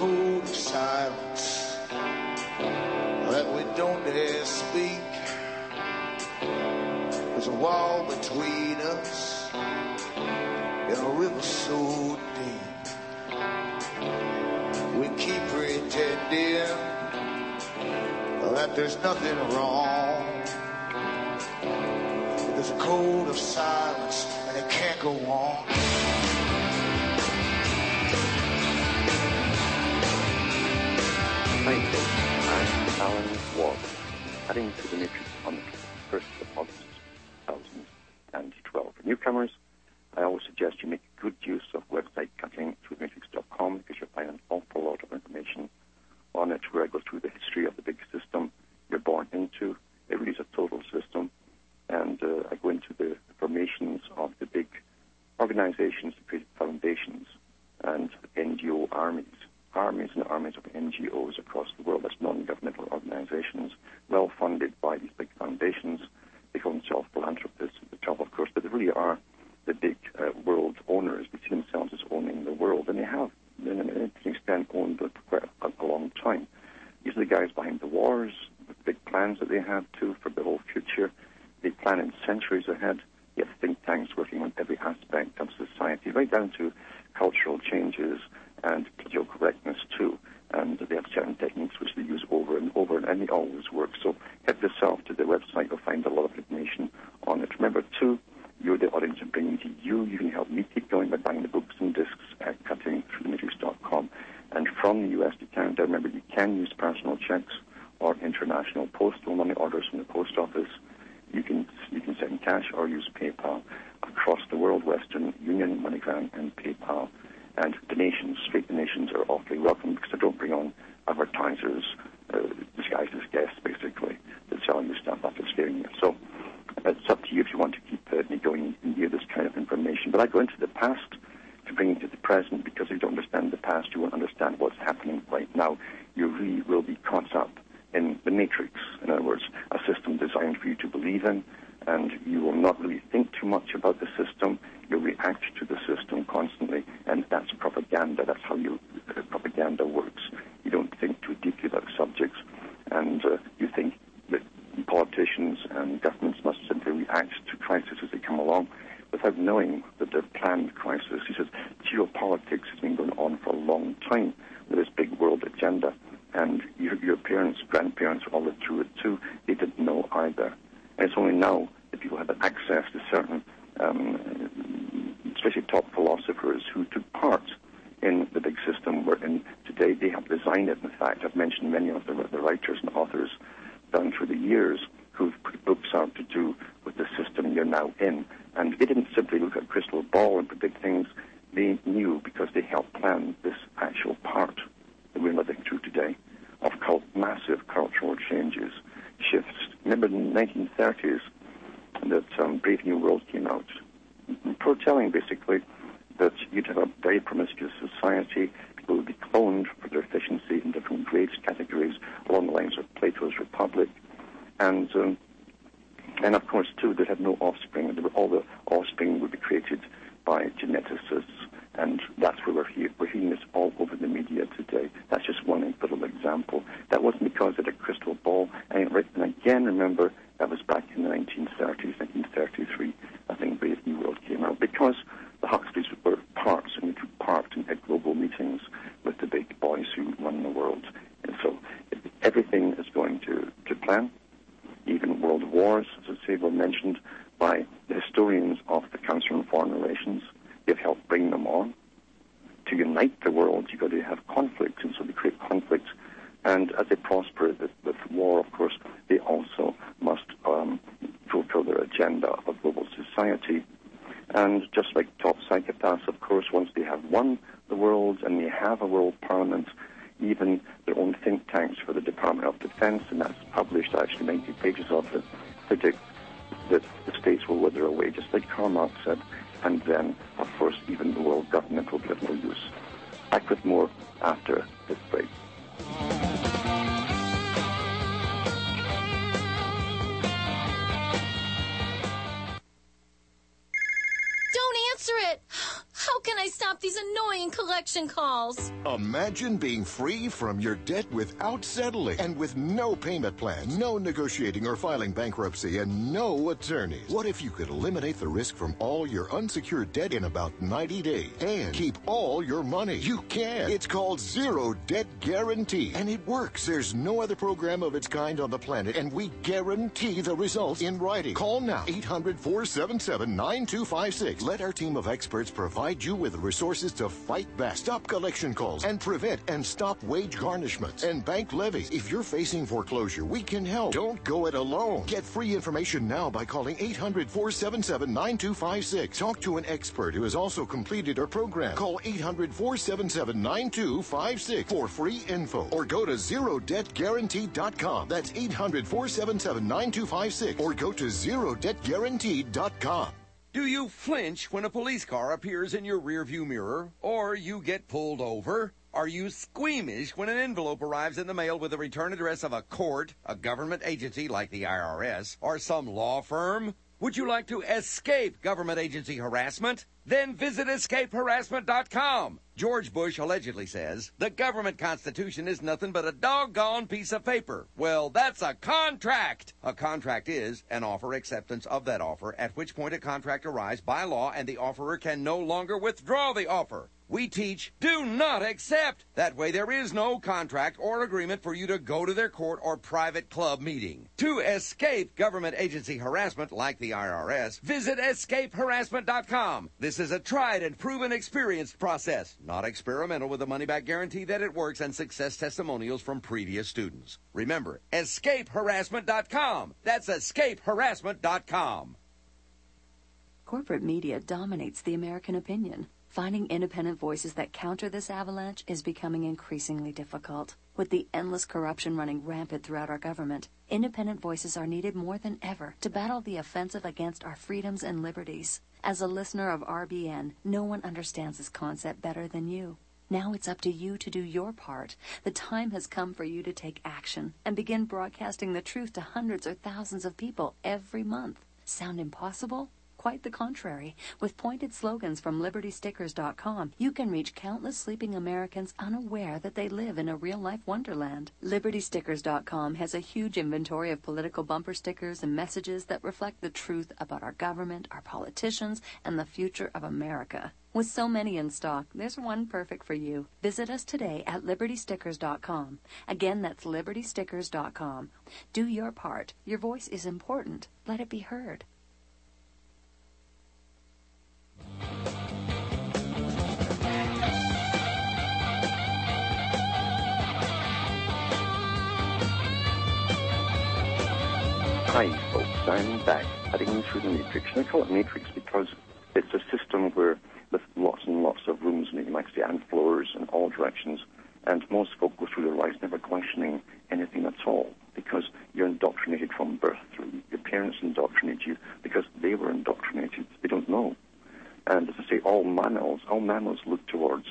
code of silence that we don't dare speak. There's a wall between us in a river so deep. We keep pretending that there's nothing wrong. There's a code of silence and it can't go on. Hi, I'm Alan Watt, heading to the Matrix on the 1st of August 2012. For newcomers, I always suggest you make good use of website cutting through matrix.com because you'll find an awful lot of information on it where I go through the history of the big system you're born into. It really is a total system. And I go into the formations of the big organizations, the creative foundations, and NGO armies. Armies and armies of NGOs across the world. That's non-governmental organizations, well funded by these big foundations. They call themselves philanthropists at the top, of course, but they really are the big world owners. They see themselves as owning the world, and they have, to an extent, owned it for quite a long time. These are the guys behind the wars, with the big plans that they have, too, for the whole future. They plan in centuries ahead. You have think tanks working on every aspect of society, right down to cultural changes and political correctness, too. And they have certain techniques which they use over and over, and they always work. So head yourself to the website. You'll find a lot of information on it. Remember, too, you're the audience I'm bringing to you. You can help me keep going by buying the books and discs at cuttingthroughthematrix.com. And from the U.S. to Canada, remember, you can use personal checks or international postal money orders from the post office. You can send cash or use PayPal across the world, Western Union, MoneyGram, and PayPal. And donations, straight donations, are awfully welcome because I don't bring on advertisers disguised as guests, basically, to sell you stuff after scaring you. So it's up to you if you want to keep me going and hear this kind of information. But I go into the past to bring you to the present because if you don't understand the past, you won't understand what's happening right now. You really will be caught up in the matrix. In other words, a system designed for you to believe in, and you will not really think too much about the system. You'll react to the system constantly, and that's propaganda. That's how propaganda works. You don't think too deeply about subjects, and you think that politicians and governments must simply react to crises as they come along without knowing that they're planned crises. He says geopolitics has been going on for a long time with this big world agenda, and your parents, grandparents all lived through it too. They didn't know either. And it's only now that people have access to certain, especially top philosophers who took part in the big system we're in today. They have designed it. In fact, I've mentioned many of the writers and authors down through the years who've put books out to do with the system you're now in. And they didn't simply look at a crystal ball and predict things. They knew because they helped plan this actual part that we're living through today of massive cultural changes, shifts. Remember in the 1930s that Brave New World came out, foretelling basically that you'd have a very promiscuous society. People would be cloned for their efficiency in different grades, categories, along the lines of Plato's Republic. And of course, too, they had no offspring. All the offspring would be created by geneticists, and that's where we're here. We're hearing this all over the media today. That's just one little example. That wasn't because they had a crystal ball. And again, remember, that was back in the 1930s, 1933, I think Brave New World came out, because the Huxleys were parts, and they took part in global meetings with the big boys who run the world. And so everything is going to plan. Even world wars, as I say, were mentioned by the historians of the Council on Foreign Relations. They've helped bring them on. To unite the world, you've got to have conflicts, and so they create conflicts. And as they prosper with war, of course, they also must fulfill their agenda of a global society. And just like top psychopaths, of course, once they have won the world and they have a world parliament, even their own think tanks for the Department of Defense, and that's published, actually, 90 pages of it, predict that the states will wither away, just like Karl Marx said, and then, of course, even the world government will be of no use. Back with more after this break. Don't answer it! How can I stop these annoying collection calls? Imagine being free from your debt without settling and with no payment plan, no negotiating or filing bankruptcy, and no attorneys. What if you could eliminate the risk from all your unsecured debt in about 90 days and keep all your money? You can. It's called Zero Debt Guarantee, and it works. There's no other program of its kind on the planet, and we guarantee the results in writing. Call now, 800-477-9256. Let our team of experts provide you with the resources to fight back, stop collection calls, and prevent and stop wage garnishments and bank levies. If you're facing foreclosure, we can help. Don't go it alone. Get free information now by calling 800-477-9256. Talk to an expert who has also completed our program. Call 800-477-9256 for free info, or go to ZeroDebtGuarantee.com. That's 800-477-9256, or go to ZeroDebtGuarantee.com. Do you flinch when a police car appears in your rearview mirror, or you get pulled over? Are you squeamish when an envelope arrives in the mail with the return address of a court, a government agency like the IRS, or some law firm? Would you like to escape government agency harassment? Then visit escapeharassment.com. George Bush allegedly says, the government constitution is nothing but a doggone piece of paper. Well, that's a contract. A contract is an offer acceptance of that offer, at which point a contract arrives by law and the offerer can no longer withdraw the offer. We teach, do not accept. That way there is no contract or agreement for you to go to their court or private club meeting. To escape government agency harassment like the IRS, visit escapeharassment.com. This is a tried and proven experienced process, not experimental, with a money-back guarantee that it works and success testimonials from previous students. Remember, escapeharassment.com. That's escapeharassment.com. Corporate media dominates the American opinion. Finding independent voices that counter this avalanche is becoming increasingly difficult. With the endless corruption running rampant throughout our government, independent voices are needed more than ever to battle the offensive against our freedoms and liberties. As a listener of RBN, no one understands this concept better than you. Now it's up to you to do your part. The time has come for you to take action and begin broadcasting the truth to hundreds or thousands of people every month. Sound impossible? Quite the contrary. With pointed slogans from LibertyStickers.com, you can reach countless sleeping Americans unaware that they live in a real-life wonderland. LibertyStickers.com has a huge inventory of political bumper stickers and messages that reflect the truth about our government, our politicians, and the future of America. With so many in stock, there's one perfect for you. Visit us today at LibertyStickers.com. Again, that's LibertyStickers.com. Do your part. Your voice is important. Let it be heard. Hi, folks. I'm back, heading through the Matrix. And I call it Matrix because it's a system where with lots and lots of rooms, and you might say, and floors in all directions, and most folk go through their lives never questioning anything at all because you're indoctrinated from birth through. Your parents indoctrinate you because they were indoctrinated. They don't know. And as I say, all young mammals look towards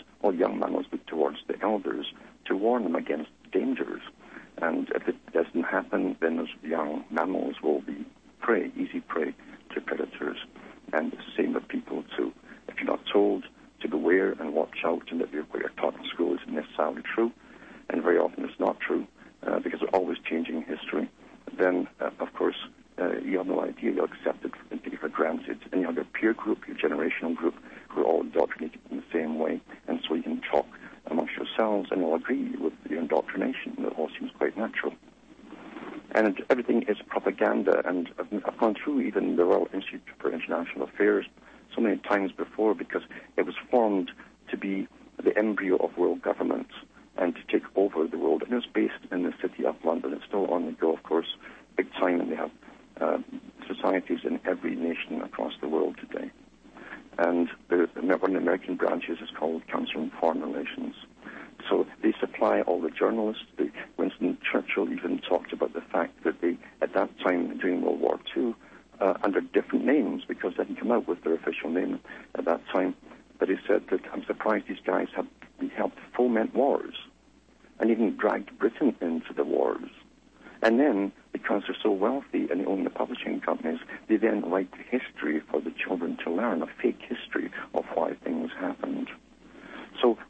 the elders to warn them against dangers. And if it doesn't happen, then those young mammals will be prey, easy prey to predators. And it's the same with people too. If you're not told to beware and watch out, and that what you're taught in school isn't necessarily true, and very often it's not true, because we're always changing history, then, of course, you have no idea. You'll accept it and take it for granted. And you have your peer group, your generational group, who are all indoctrinated in the same way. And so you can talk amongst yourselves and you'll agree with your indoctrination. It all seems quite natural. And everything is propaganda. And I've gone through even the Royal Institute for International Affairs so many times before because it was formed to be the embryo of world government and to take over the world. And it was based in the city of London. It's still on the go, of course, big time, and they have societies in every nation across the world today. And one of the American branches is called Council on Foreign Relations. So they supply all the journalists. Winston Churchill even talked about the fact that they, at that time during World War II, under different names, because they didn't come out with their official name at that time, but he said that I'm surprised these guys have helped foment wars and even dragged Britain into the wars. And then, because they're so wealthy and they own the publishing companies, they then write history for the children to learn, a fake history of why things happen.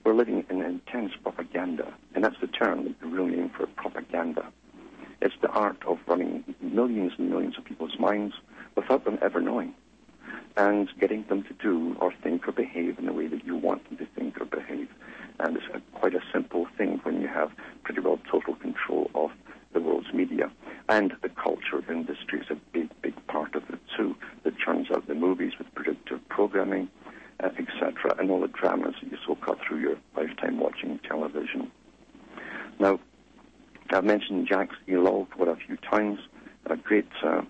we're living in intense propaganda, and that's the term, the real name for propaganda. It's the art of running millions and millions of people's minds without them ever knowing, and getting them to do or think or behave in the way that you want them to think or behave. And it's quite a simple thing when you have pretty well total control of the world's media. And the culture industry is a big, big part of it too, that churns out the movies with predictive programming, etc., and all the dramas that you soak up through your lifetime watching television. Now, I've mentioned Jacques Ellul quite a few times, a great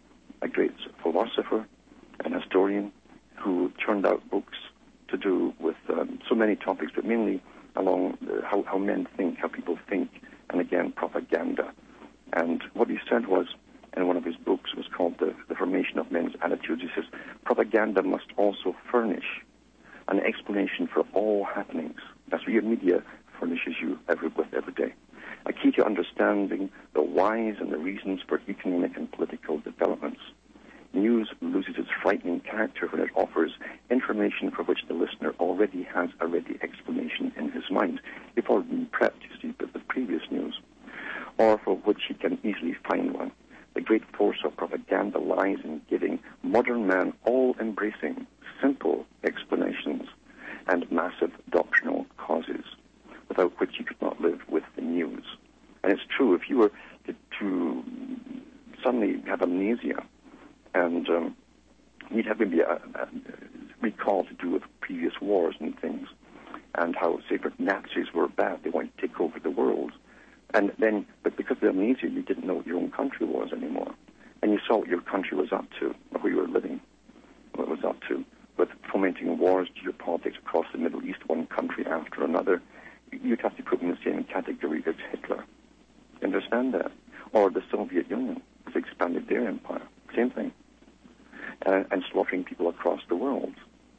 philosopher and historian who churned out books to do with so many topics, but mainly along how men think, how people think, and again, propaganda. And what he said was, in one of his books, was called The Formation of Men's Attitudes. He says, propaganda must also furnish an explanation for all happenings. That's what your media furnishes you every day. A key to understanding the whys and the reasons for economic and political developments. News loses its frightening character when it offers information for which the listener already has a ready explanation in his mind, before being prepped, you see, with the previous news, or for which he can easily find one. The great force of propaganda lies in giving modern man all-embracing, simple explanations and massive doctrinal causes, without which he could not live with the news. And it's true, if you were to suddenly have amnesia, and you'd have maybe a recall to do with previous wars and things, and how, say, for Nazis were bad, they wanted to take over the world. And then, but because of the amnesia, you didn't know what your own country was anymore. And you saw what your country was up to, or where you were living, what it was up to, with fomenting wars, geopolitics across the Middle East, one country after another. You'd have to put them in the same category as Hitler. Understand that? Or the Soviet Union has expanded their empire. Same thing. And slaughtering people across the world.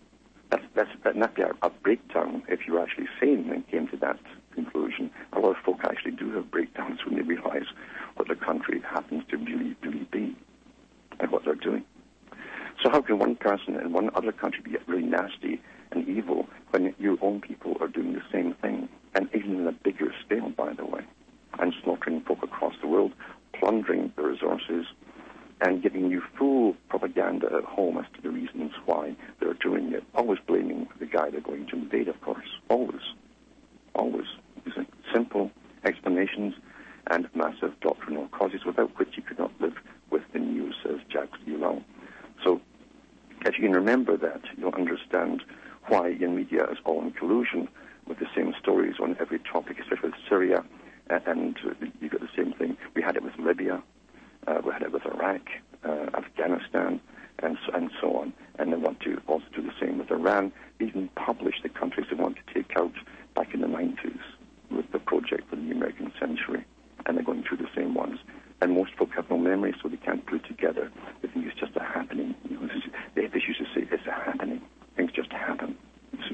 That'd be a breakdown if you were actually sane and came to that conclusion. A lot of folk actually do have breakdowns when they realize what their country happens to really, really be and what they're doing. So how can one person in one other country be really nasty and evil when your own people are doing the same thing, and even on a bigger scale, by the way, and slaughtering folk across the world, plundering the resources, and giving you full propaganda at home as to the reasons why they're doing it. Always blaming the guy they're going to invade, of course. Always. Always. Using simple explanations and massive doctrinal causes, without which you could not live with the news, says Jacques Ellul. So, if you can remember that, you'll understand why your media is all in collusion with the same stories on every topic, especially with Syria, and you got the same thing. We had it with Libya. We had it with Iraq, Afghanistan, and so on. And they want to also do the same with Iran. They even publish the countries they want to take out back in the 90s with the project for the new American century. And they're going through the same ones. And most folk have no memory, so they can't put it together. They think it's just a happening. You know, they used to say it's a happening. Things just happen. You see.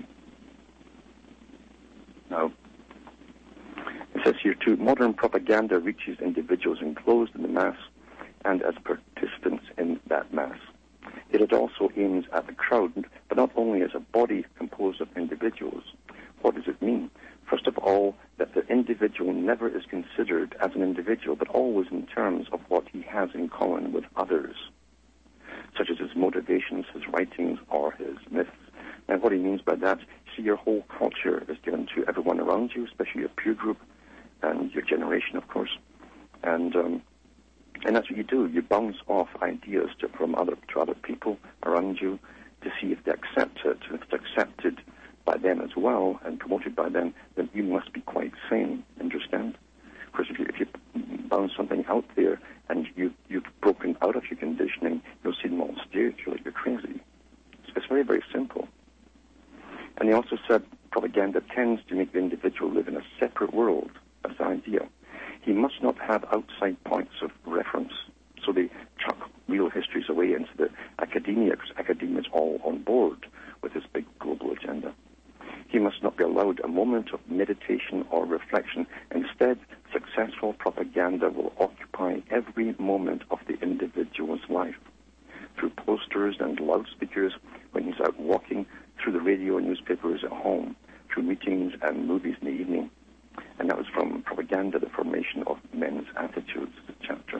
Now, it says here too, modern propaganda reaches individuals enclosed in the mass and as participants in that mass. Yet it also aims at the crowd, but not only as a body composed of individuals. What does it mean? First of all, that the individual never is considered as an individual, but always in terms of what he has in common with others, such as his motivations, his writings, or his myths. And what he means by that, see, your whole culture is given to everyone around you, especially your peer group and your generation, of course. And that's what you do. You bounce off ideas from other people around you to see if they accept it. If it's accepted by them as well and promoted by them, then you must be quite sane, understand? Because if you bounce something out there and you've broken out of your conditioning, you'll see them all stare at you like you're crazy. So it's very, very simple. And he also said propaganda tends to make the individual live in a separate world. That's the idea. He must not have outside points of reference. So they chuck real histories away into the academia, because academia is all on board with this big global agenda. He must not be allowed a moment of meditation or reflection. Instead, successful propaganda will occupy every moment of the individual's life. Through posters and loudspeakers when he's out walking, through the radio and newspapers at home, through meetings and movies in the evening. And that was from Propaganda, the Formation of Men's Attitudes, the chapter.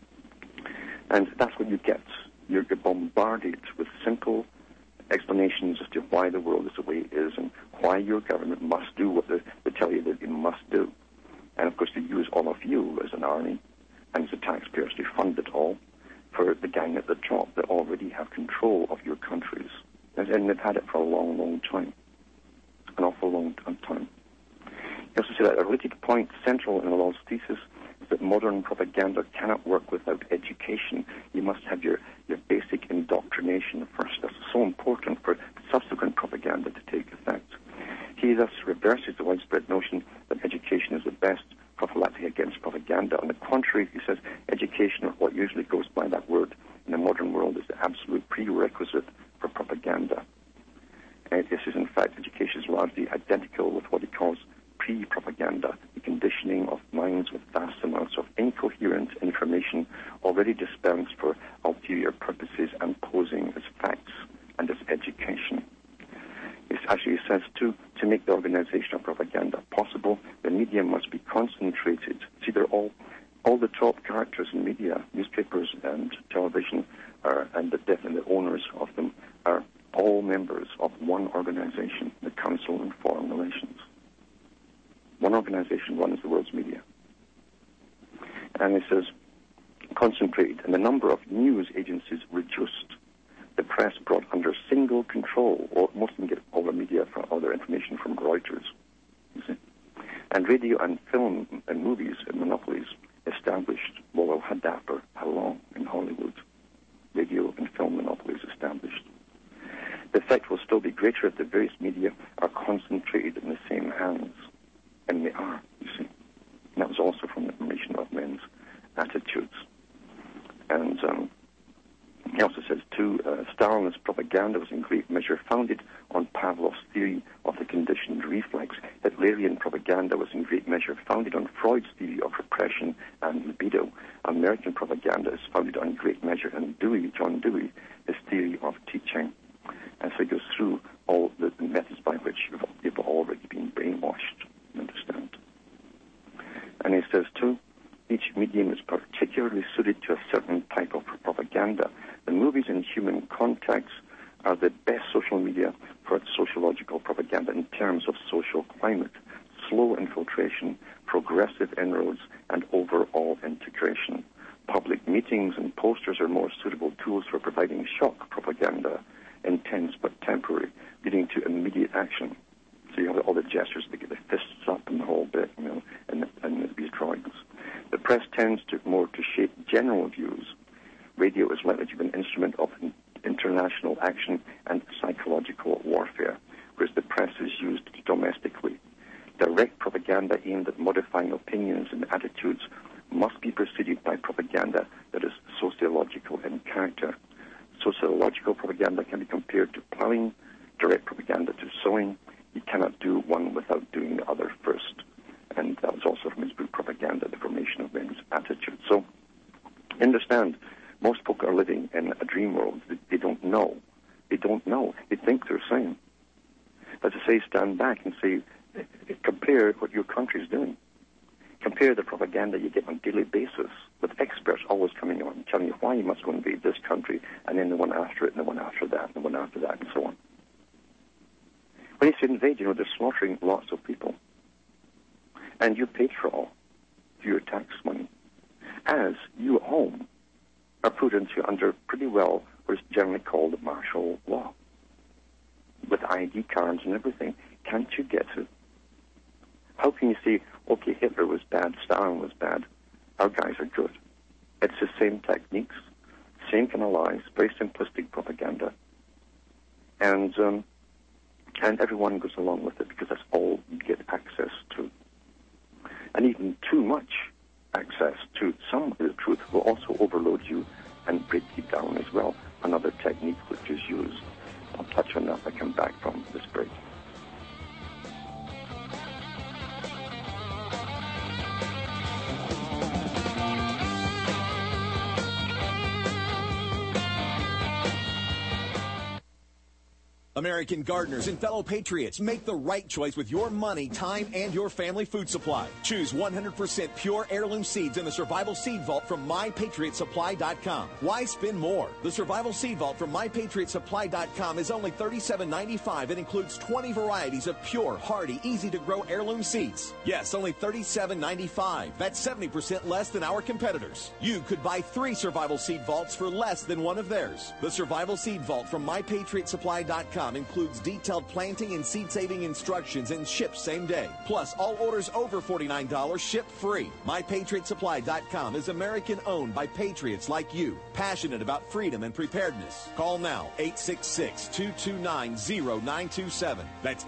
And that's what you get. You're bombarded with simple explanations as to why the world is the way it is and why your government must do what they tell you that you must do. And, of course, they use all of you as an army and as the taxpayers to fund it all for the gang at the top that already have control of your countries. And they've had it for a long, long time. An awful long time. He also said that a related point central in the law's thesis is that modern propaganda cannot work without education. You must have your basic indoctrination first. That's so important for subsequent propaganda to take effect. He thus reverses the widespread notion that education is the best prophylactic against propaganda. On the contrary, he says education, or what usually goes by that word in the modern world, is the absolute prerequisite for propaganda. This is, in fact, education is largely identical with what he calls pre-propaganda, the conditioning of minds with vast amounts of incoherent information already dispensed for ulterior purposes and posing as facts and as education. It actually says, too, to make the organization of propaganda possible, the media must be concentrated. See, they're all the top characters in media, newspapers and television, and the owners of them are all members of one organization, the Council on Foreign Relations. One organization runs the world's media. And it says, concentrated, and the number of news agencies reduced. The press brought under single control, or most of them get all their media, all their information from Reuters. You see? And radio and film and movies and monopolies established. Well, had that for how long in Hollywood? Radio and film monopolies established. The effect will still be greater if the various media are concentrated in the same hands. And they are, you see. And that was also from the Formation of Men's Attitudes. And he also says, too, Stalinist propaganda was in great measure founded on Pavlov's theory of the conditioned reflex. Hitlerian propaganda was in great measure founded on Freud's theory of repression and libido. American propaganda is founded on great measure on John Dewey, his theory of teaching. And so he goes through all the methods by which you've already been brainwashed, you understand. And he says, too, each medium is particularly suited to a certain type of propaganda. The movies in human context are the best social media for sociological propaganda in terms of social climate, slow infiltration, progressive inroads, and overall integration. Public meetings and posters are more suitable tools for providing shock propaganda, intense but temporary, leading to immediate action. So you have all the gestures, they get the fists up and the whole bit, and these drawings. The press tends to shape general views. Radio is likely to be an instrument of international action and psychological warfare, whereas the press is used domestically. Direct propaganda aimed at modifying opinions and attitudes must be preceded by propaganda that is sociological in character. Sociological propaganda can be compared to plowing, direct propaganda to sowing. You cannot do one without doing the other first. And that was also from his book, Propaganda, the Formation of Men's Attitudes. So, understand, most folk are living in a dream world. They don't know. They don't know. They think they're sane. But to say, stand back and say, compare what your country is doing. Compare the propaganda you get on a daily basis with experts always coming on, telling you why you must go invade this country, and then the one after it, and the one after that, and the one after that, and so on. When you say invade, they're slaughtering lots of people. And you paid for all through your tax money. As you at home are put under pretty well what is generally called martial law. With ID cards and everything. Can't you get it? How can you say, okay, Hitler was bad, Stalin was bad, our guys are good? It's the same techniques, same kind of lies, very simplistic propaganda. And everyone goes along with it because that's all you get access to. And even too much access to some of the truth will also overload you and break you down as well. Another technique which is used. I'll touch on that when I come back from this break. American gardeners and fellow patriots, make the right choice with your money, time, and your family food supply. Choose 100% pure heirloom seeds in the Survival Seed Vault from MyPatriotSupply.com. Why spend more? The Survival Seed Vault from MyPatriotSupply.com is only $37.95 and includes 20 varieties of pure, hardy, easy-to-grow heirloom seeds. Yes, only $37.95. That's 70% less than our competitors. You could buy 3 Survival Seed Vaults for less than one of theirs. The Survival Seed Vault from MyPatriotSupply.com includes detailed planting and seed-saving instructions and ships same day. Plus, all orders over $49 ship free. MyPatriotSupply.com is American-owned by patriots like you, passionate about freedom and preparedness. Call now, 866-229-0927. That's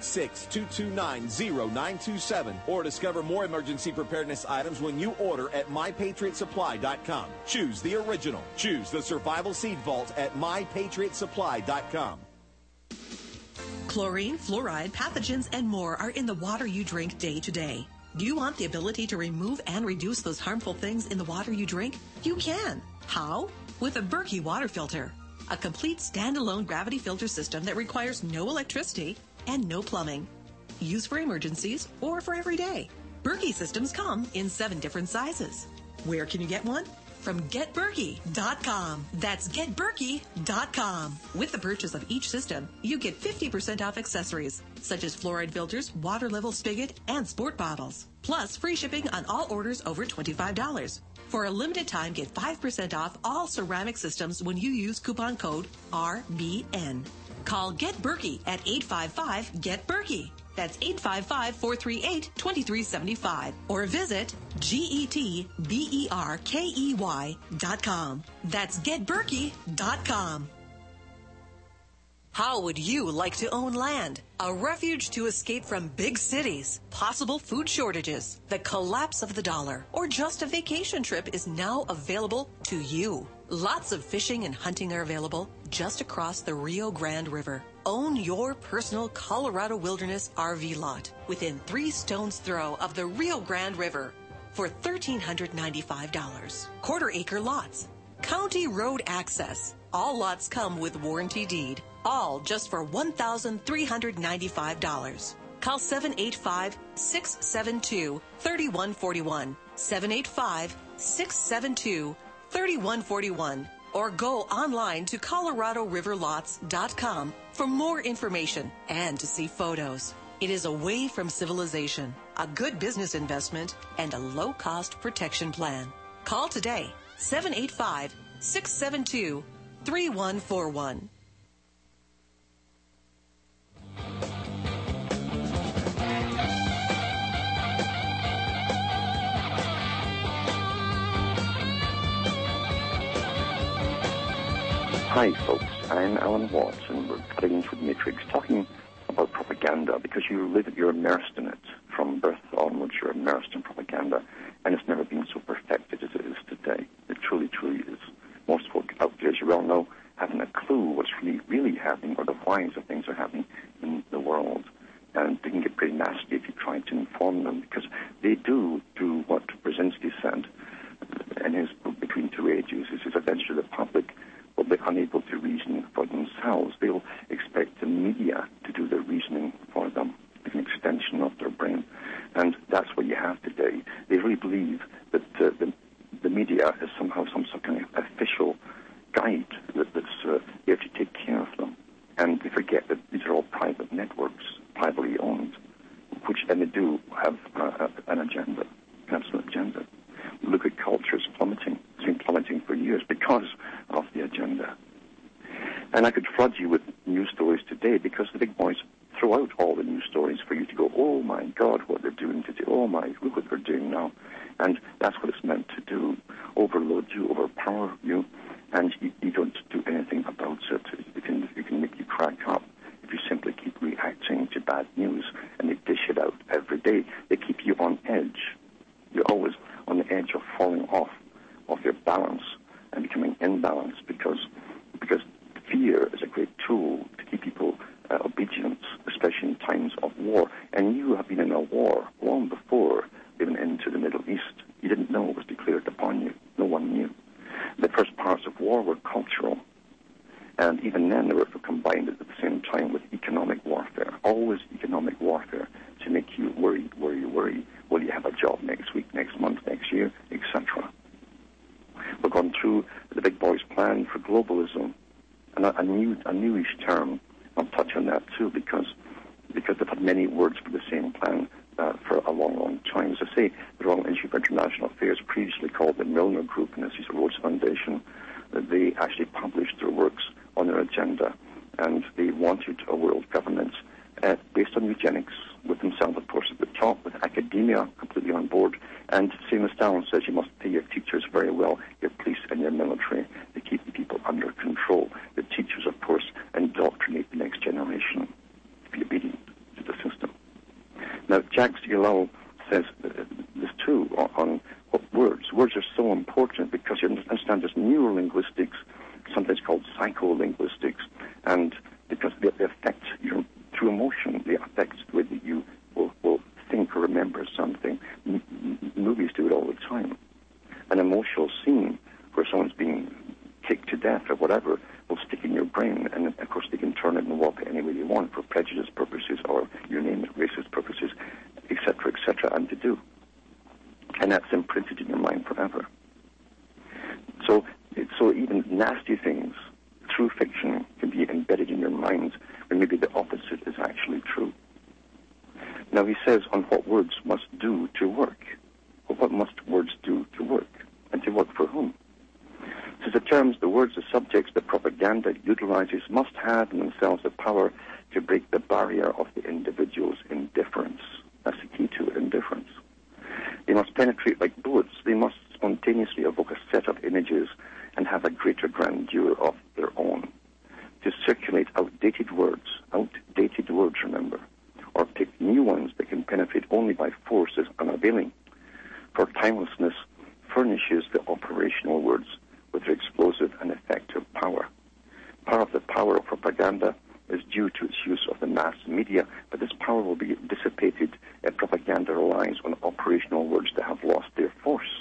866-229-0927. Or discover more emergency preparedness items when you order at MyPatriotSupply.com. Choose the original. Choose the Survival Seed Vault at MyPatriotSupply.com. Chlorine, fluoride, pathogens, and more are in the water you drink day to day. Do you want the ability to remove and reduce those harmful things in the water you drink? You can. How? With a Berkey water filter. A complete standalone gravity filter system that requires no electricity and no plumbing. Used for emergencies or for every day. Berkey systems come in 7 different sizes. Where can you get one? From GetBerkey.com. That's GetBerkey.com. With the purchase of each system, you get 50% off accessories, such as fluoride filters, water level spigot, and sport bottles. Plus, free shipping on all orders over $25. For a limited time, get 5% off all ceramic systems when you use coupon code RBN. Call Get Berkey at 855-GET-BERKEY. That's 855-438-2375. Or visit GetBerkey.com. That's GetBerkey.com. How would you like to own land? A refuge to escape from big cities, possible food shortages, the collapse of the dollar, or just a vacation trip is now available to you. Lots of fishing and hunting are available just across the Rio Grande River. Own your personal Colorado Wilderness RV lot within 3 stones throw of the Rio Grande River for $1,395. Quarter-acre lots. County road access. All lots come with warranty deed. All just for $1,395. Call 785-672-3141. 785-672-3141. Or go online to ColoradoRiverLots.com for more information and to see photos. It is away from civilization, a good business investment, and a low-cost protection plan. Call today, 785-672-3141. Hi, folks. I'm Alan Watts, and we're cutting into the matrix, talking about propaganda, because you're immersed in it. From birth onwards, you're immersed in propaganda, and it's never been so perfected as it is today. It truly, truly is. Most folk out there, as you well know, haven't a clue what's really happening, or the whys of things are happening in the world. And they can get pretty nasty if you try to inform them, because they do what Brzezinski said in his book Between Two Ages. He says eventually the public will be unable to reason for themselves. They'll expect the media to do their reasoning for them, like an extension of their brain. And that's what you have today. They really believe that the media is somehow some kind of official guide that's there to take care of them. And they forget that these are all private networks, privately owned, and they do have an agenda, an absolute agenda. Look at culture's plummeting. It's been plummeting for years because of the agenda. And I could flood you with news stories today because the big boys throw out all the news stories for you to go, oh my God, what they're doing today. Oh my, look what they're doing now. And that's what it's meant to do. Overload you, overpower you, and you don't do anything about it. It can make you crack up if you simply keep reacting to bad news, and they dish it out every day. They keep you on edge. You're always on the edge of falling off your balance and becoming imbalanced because fear is a great tool to keep people obedient, especially in times of war. And you have been in a war long before even into the Middle East. You didn't know it was declared upon you. No one knew. The first parts of war were cultural, and even then they were combined at the same time always economic warfare to make you worry. Will you have a job next week, next month, next year, etc. We've gone through the big boys' plan for globalism, and a newish term. I'll touch on that too, because they've had many words for the same plan for a long, long time. As I say, the Royal Institute for International Affairs, previously called the Milner Group and the Cecil Rhodes Foundation, they actually published their works on their agenda, and they wanted a world government based on eugenics, with themselves, of course, at the top, with academia completely on board. And same as Stalin says, you must pay your teachers very well, your police and your military, to keep the people under control. The teachers, of course, indoctrinate the next generation to be obedient to the system. Now, Jacques Ellul says this too on words. Words are so important because you understand there's neurolinguistics, sometimes called psycholinguistics, and because they affect you through emotion, they affect the way that you will think or remember something. Movies do it all the time. An emotional scene where someone's being kicked to death or whatever will stick in your brain, and of course they can turn it and warp it any way they want for prejudice purposes or, you name it, racist purposes, etc., and to do. And that's imprinted in your mind forever. So even nasty things through fiction can be embedded in your mind when maybe the opposite is actually true. Now he says on what words must do to work. Well, what must words do to work? And to work for whom? So the terms, the words, the subjects that propaganda utilizes must have in themselves the power to break the barrier of the individual's indifference. That's the key to it, indifference. They must penetrate like bullets. They must spontaneously evoke a set of images and have a greater grandeur of their own. To circulate outdated words, remember, or pick new ones that can penetrate only by force is unavailing. For timelessness furnishes the operational words with their explosive and effective power. Part of the power of propaganda is due to its use of the mass media, but this power will be dissipated if propaganda relies on operational words that have lost their force.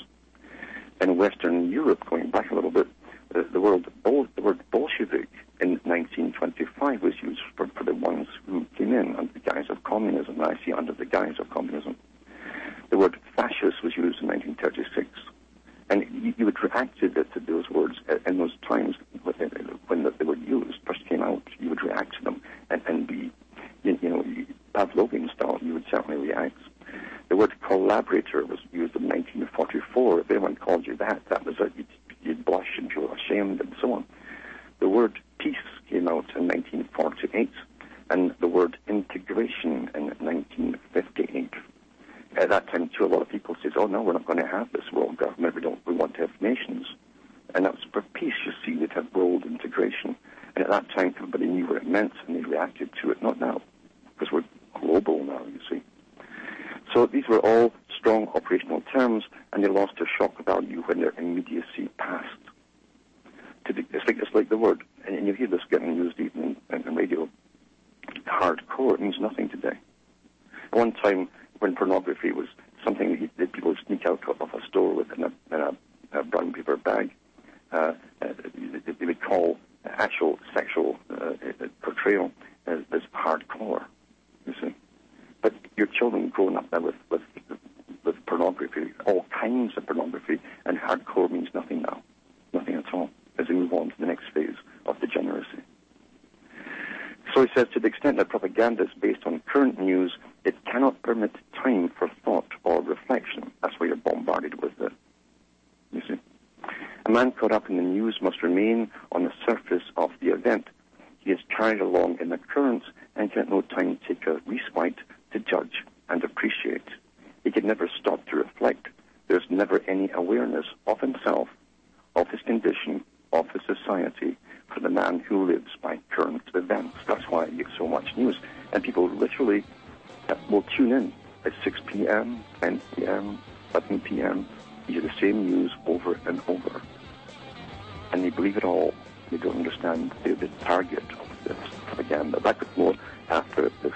In Western Europe, going back a little bit, the word Bolshevik in 1925 was used for the ones who came in under the guise of communism. I see under the guise of communism. The word fascist was used in 1936. And you would react to those words in those times when they were used, first came out. You would react to them and be, Pavlovian style, you would certainly react. The word collaborator was used in 1944. If anyone called you that was you'd blush and feel ashamed and so on. The word peace came out in 1948, and the word integration in 1958. At that time, too, a lot of people said, oh, no, we're not going to have this world government. We want to have nations. And that was for peace, you see, they'd have world integration. And at that time, everybody knew what it meant, and they reacted to it. Not now, because we're global now, you see. So these were all strong operational terms, and they lost their shock value when their immediacy passed. It's like the word, and you hear this getting used even in radio, hardcore. It means nothing today. At one time, when pornography was something that people would sneak out of a store with in a brown paper bag, they would call actual sexual portrayal as hardcore, you see. But your children growing up now with pornography, all kinds of pornography, and hardcore means nothing now, nothing at all, as we move on to the next phase of degeneracy. So he says, to the extent that propaganda is based on current news, it cannot permit time for thought or reflection. That's why you're bombarded with it, you see. A man caught up in the news must remain on the surface of the event. He is carried along in the current and can at no time take a respite to judge and appreciate. He can never stop to reflect. There's never any awareness of himself, of his condition, of his society, for the man who lives by current events. That's why you get so much news. And people literally will tune in at 6 p.m., 10 p.m., 11 p.m. You hear the same news over and over. And they believe it all. They don't understand the target of this propaganda. Back with more after this.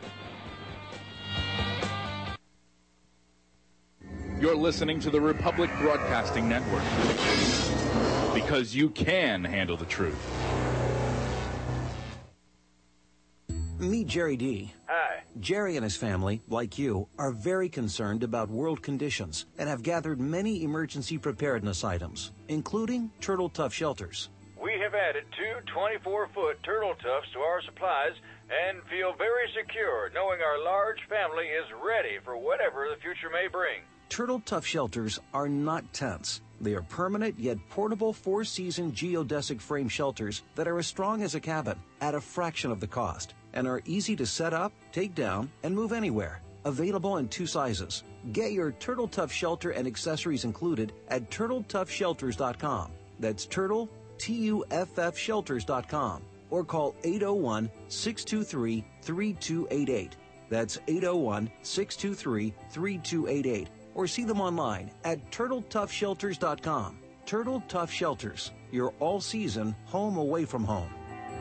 You're listening to the Republic Broadcasting Network. Because you can handle the truth. Meet Jerry D. Hi. Jerry and his family, like you, are very concerned about world conditions and have gathered many emergency preparedness items, including Turtle Tough shelters. We have added 2 24-foot turtle tufts to our supplies and feel very secure knowing our large family is ready for whatever the future may bring. Turtle Tough shelters are not tents. They are permanent yet portable 4-season geodesic frame shelters that are as strong as a cabin at a fraction of the cost and are easy to set up, take down, and move anywhere. Available in 2 sizes. Get your Turtle Tough shelter and accessories included at TurtleToughShelters.com. That's Turtle, TUFF Shelters.com. Or call 801-623-3288. That's 801-623-3288. Or see them online at TurtleToughShelters.com. Turtle Tough Shelters, your all-season home away from home.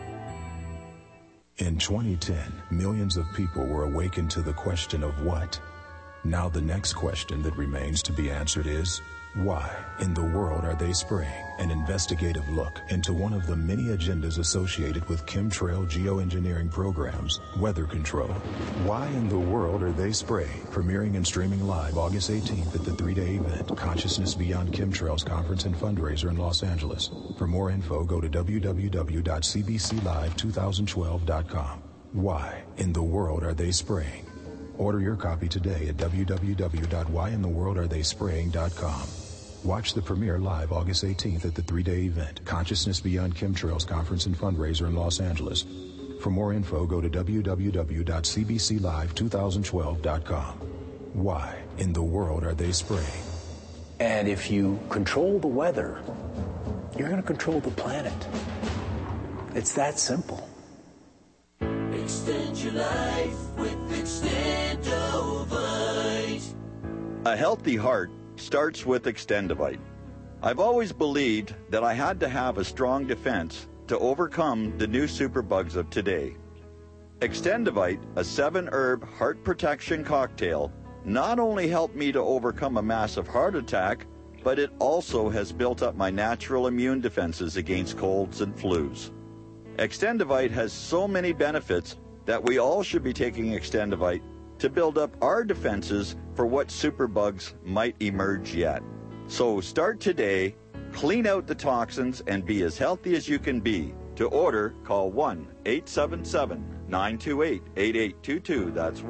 In 2010, millions of people were awakened to the question of what? Now the next question that remains to be answered is, why in the world are they spraying? An investigative look into one of the many agendas associated with chemtrail geoengineering programs, weather control. Why in the world are they spraying? Premiering and streaming live August 18th at the 3-day event, Consciousness Beyond Chemtrails Conference and Fundraiser in Los Angeles. For more info, go to www.cbclive2012.com. Why in the world are they spraying? Order your copy today at www.whyintheworldaretheyspraying.com. Watch the premiere live August 18th at the 3-day event, Consciousness Beyond Chemtrails Conference and Fundraiser in Los Angeles. For more info, go to www.cbclive2012.com. Why in the world are they spraying? And if you control the weather, you're going to control the planet. It's that simple. Extend your life with Extendovite. A healthy heart starts with Extendovite. I've always believed that I had to have a strong defense to overcome the new superbugs of today. Extendovite, a 7-herb heart protection cocktail, not only helped me to overcome a massive heart attack, but it also has built up my natural immune defenses against colds and flus. Extendovite has so many benefits that we all should be taking Extendovite to build up our defenses for what superbugs might emerge yet. So start today, clean out the toxins, and be as healthy as you can be. To order, call 1-877-928-8822. That's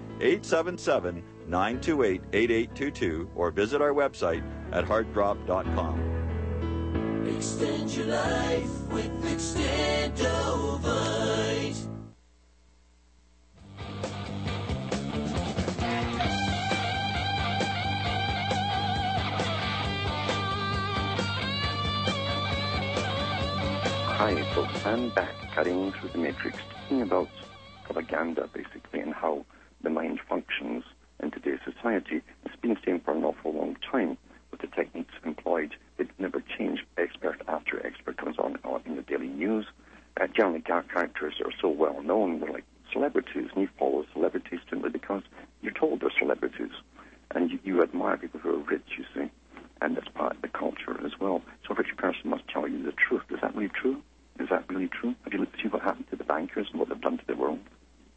1-877-928-8822, or visit our website at heartdrop.com. Extend your life with Extendovite. Hi, folks. I'm back cutting through the matrix, talking about propaganda, basically, and how the mind functions in today's society. It's been the same for an awful long time with the techniques employed. They never change. Expert after expert comes on in the daily news. Generally, characters are so well known. They're like celebrities, and you follow celebrities simply because you're told they're celebrities. And you admire people who are rich, you see. And that's part of the culture as well. So a rich person must tell you the truth. Is that really true? Is that really true? Have you looked to see what happened to the bankers and what they've done to the world?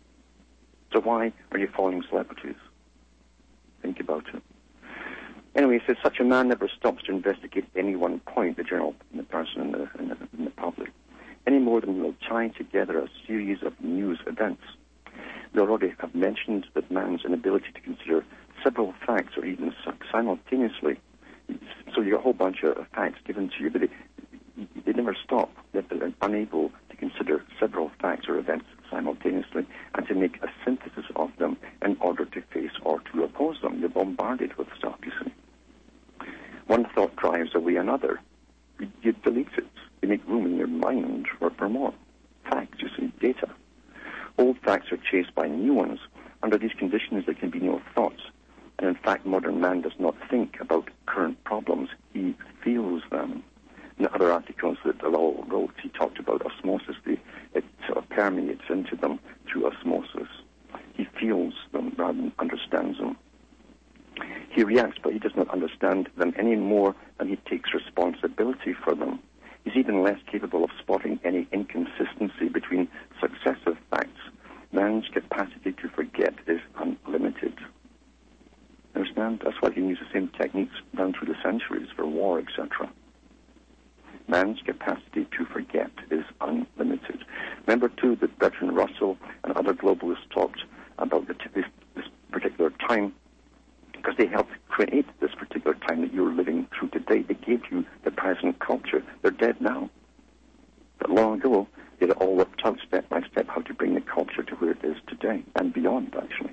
So why are you following celebrities? Think about it. Anyway, he says, such a man never stops to investigate any one point, the general the person in the public, any more than will tie together a series of news events. We already have mentioned that man's inability to consider several facts or even simultaneously. So you got a whole bunch of facts given to you, but they never stop. They're unable to consider several facts or events simultaneously and to make a synthesis of them in order to face or to oppose them. You're bombarded with stuff, you see. One thought drives away another. You delete it. You make room in your mind for more facts, you see, data. Old facts are chased by new ones. Under these conditions, there can be no thoughts. And in fact, modern man does not think about current problems. He feels them. In other articles that Lowell wrote, he talked about osmosis. It sort of permeates into them through osmosis. He feels them rather than understands them. He reacts, but he does not understand them any more than he takes responsibility for them. He's even less capable of spotting any inconsistency between successive facts. Man's capacity to forget is unlimited. Understand? That's why you can use the same techniques down through the centuries for war, etc. Man's capacity to forget is unlimited. Remember, too, that Bertrand Russell and other globalists talked about this particular time because they helped create this particular time that you're living through today. They gave you the present culture. They're dead now. But long ago, they had all worked out step by step how to bring the culture to where it is today and beyond, actually.